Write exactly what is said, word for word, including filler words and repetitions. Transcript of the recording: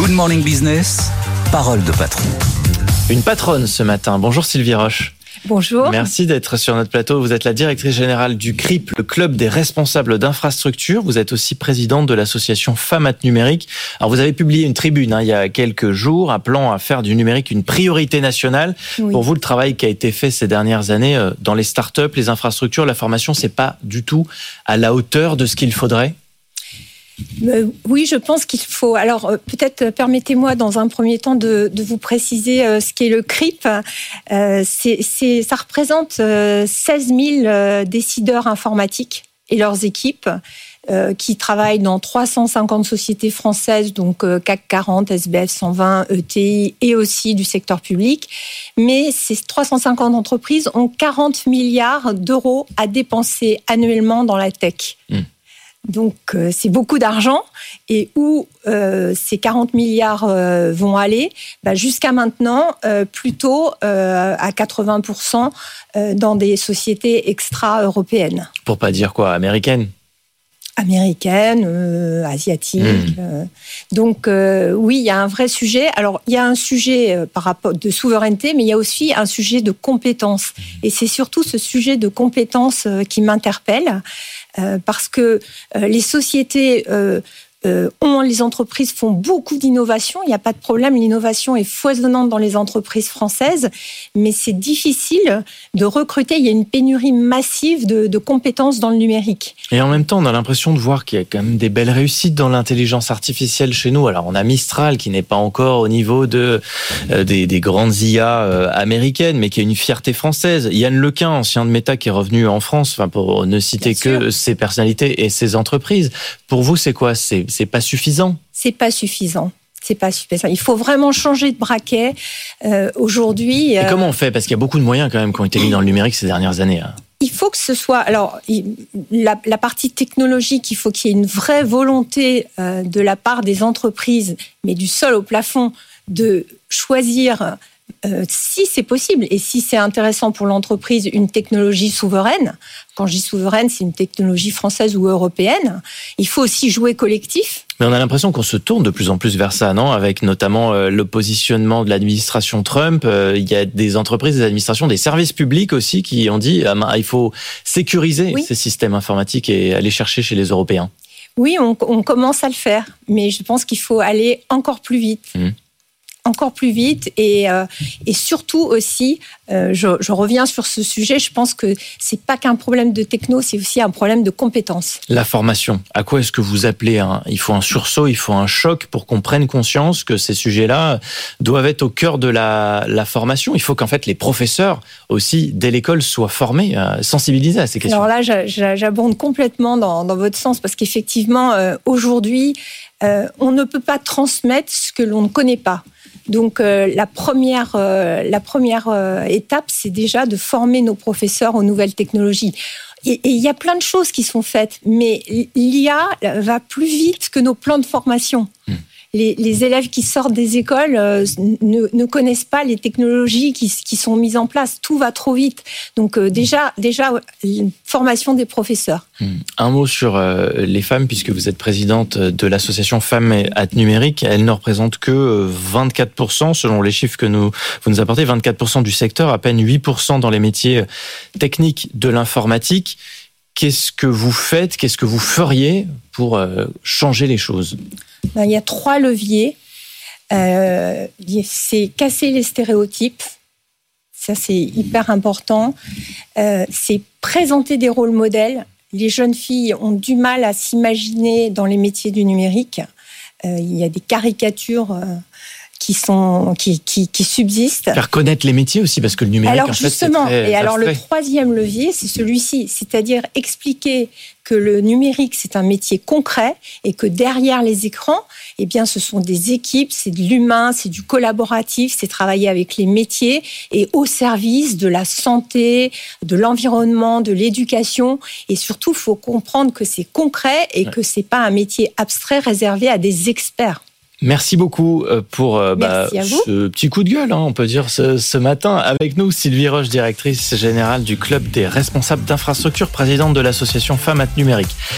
Good Morning Business, parole de patron. Une patronne ce matin. Bonjour Sylvie Roche. Bonjour. Merci d'être sur notre plateau. Vous êtes la directrice générale du C R I P, le club des responsables d'infrastructures. Vous êtes aussi présidente de l'association Femmes Numérique. Alors vous avez publié une tribune hein, il y a quelques jours, appelant à faire du numérique une priorité nationale. Oui. Pour vous, le travail qui a été fait ces dernières années euh, dans les startups, les infrastructures, la formation, c'est pas du tout à la hauteur de ce qu'il faudrait ? Euh, oui, je pense qu'il faut. Alors, euh, peut-être euh, permettez-moi dans un premier temps de, de vous préciser euh, ce qu'est le C R I P. Euh, c'est, c'est, ça représente euh, seize mille euh, décideurs informatiques et leurs équipes euh, qui travaillent dans trois cent cinquante sociétés françaises, donc euh, C A C quarante, S B F cent vingt, E T I et aussi du secteur public. Mais ces trois cent cinquante entreprises ont quarante milliards d'euros à dépenser annuellement dans la tech. Mmh. Donc, euh, c'est beaucoup d'argent. Et où euh, ces quarante milliards euh, vont aller ? Bah, jusqu'à maintenant, euh, plutôt euh, à quatre-vingts pour cent euh, dans des sociétés extra-européennes. Pour pas dire quoi, américaines ? Américaines, euh, asiatiques. Mmh. Euh. Donc, euh, oui, il y a un vrai sujet. Alors, il y a un sujet euh, par rapport de souveraineté, mais il y a aussi un sujet de compétences. Mmh. Et c'est surtout ce sujet de compétences euh, qui m'interpelle. Euh, parce que euh, les sociétés euh, euh, ont, les entreprises font beaucoup d'innovation, il n'y a pas de problème, l'innovation est foisonnante dans les entreprises françaises, mais c'est difficile de recruter, il y a une pénurie massive de, de compétences dans le numérique. Et en même temps, on a l'impression de voir qu'il y a quand même des belles réussites dans l'intelligence artificielle chez nous. Alors, on a Mistral qui n'est pas encore au niveau de, euh, des, des grandes I A euh, américaines, mais qui est une fierté française. Yann Lequin, ancien de Meta, qui est revenu en France, enfin, pour ne citer Bien que sûr. Ses personnalités et ses entreprises. Pour vous, c'est quoi ? C'est, c'est pas suffisant ? C'est pas suffisant. C'est pas suffisant. Il faut vraiment changer de braquet. Euh, aujourd'hui... Et euh... comment on fait ? Parce qu'il y a beaucoup de moyens quand même qui ont été mis dans le numérique ces dernières années. Hein. Il faut que ce soit... Alors, la, la partie technologique, il faut qu'il y ait une vraie volonté euh, de la part des entreprises, mais du sol au plafond, de choisir... Euh, si c'est possible et si c'est intéressant pour l'entreprise, une technologie souveraine. Quand je dis souveraine, c'est une technologie française ou européenne. Il faut aussi jouer collectif. Mais on a l'impression qu'on se tourne de plus en plus vers ça, non ? Avec notamment euh, le positionnement de l'administration Trump. Euh, il y a des entreprises, des administrations, des services publics aussi qui ont dit ah, il faut sécuriser oui. ces systèmes informatiques et aller chercher chez les Européens. Oui, on, on commence à le faire, mais je pense qu'il faut aller encore plus vite. Mmh. encore plus vite et, euh, et surtout aussi, euh, je, je reviens sur ce sujet, je pense que c'est pas qu'un problème de techno, c'est aussi un problème de compétences. La formation, à quoi est-ce que vous appelez un, il faut un sursaut, il faut un choc pour qu'on prenne conscience que ces sujets-là doivent être au cœur de la, la formation. Il faut qu'en fait les professeurs aussi, dès l'école, soient formés, euh, sensibilisés à ces questions. Alors là, j'abonde complètement dans, dans votre sens parce qu'effectivement, euh, aujourd'hui, euh, on ne peut pas transmettre ce que l'on ne connaît pas. Donc euh, la première, euh, la première euh, étape, c'est déjà de former nos professeurs aux nouvelles technologies. Et il y a plein de choses qui sont faites, mais l'I A va plus vite que nos plans de formation. Mmh. Les, les élèves qui sortent des écoles euh, ne, ne connaissent pas les technologies qui, qui sont mises en place. Tout va trop vite. Donc euh, déjà, déjà, formation des professeurs. Un mot sur euh, les femmes, puisque vous êtes présidente de l'association Femmes Numérique. Elles ne représentent que vingt-quatre pour cent, selon les chiffres que nous, vous nous apportez, vingt-quatre pour cent du secteur, à peine huit pour cent dans les métiers techniques de l'informatique. Qu'est-ce que vous faites, qu'est-ce que vous feriez pour euh, changer les choses ? Ben, il y a trois leviers. Euh, c'est casser les stéréotypes. Ça, c'est hyper important. Euh, c'est présenter des rôles modèles. Les jeunes filles ont du mal à s'imaginer dans les métiers du numérique. Euh, il y a des caricatures euh, qui sont qui, qui, qui subsistent. Faire connaître les métiers aussi, parce que le numérique, alors, en fait, justement, c'est très et alors abstrait. Le troisième levier, c'est celui-ci, c'est-à-dire expliquer que le numérique, c'est un métier concret et que derrière les écrans, eh bien, ce sont des équipes, c'est de l'humain, c'est du collaboratif, c'est travailler avec les métiers et au service de la santé, de l'environnement, de l'éducation. Et surtout, il faut comprendre que c'est concret et ouais. que c'est pas un métier abstrait réservé à des experts. Merci beaucoup pour bah, ce petit coup de gueule, hein, on peut dire, ce, ce matin. Avec nous, Sylvie Roche, directrice générale du Club des responsables d'infrastructure, présidente de l'association Femmes Numérique.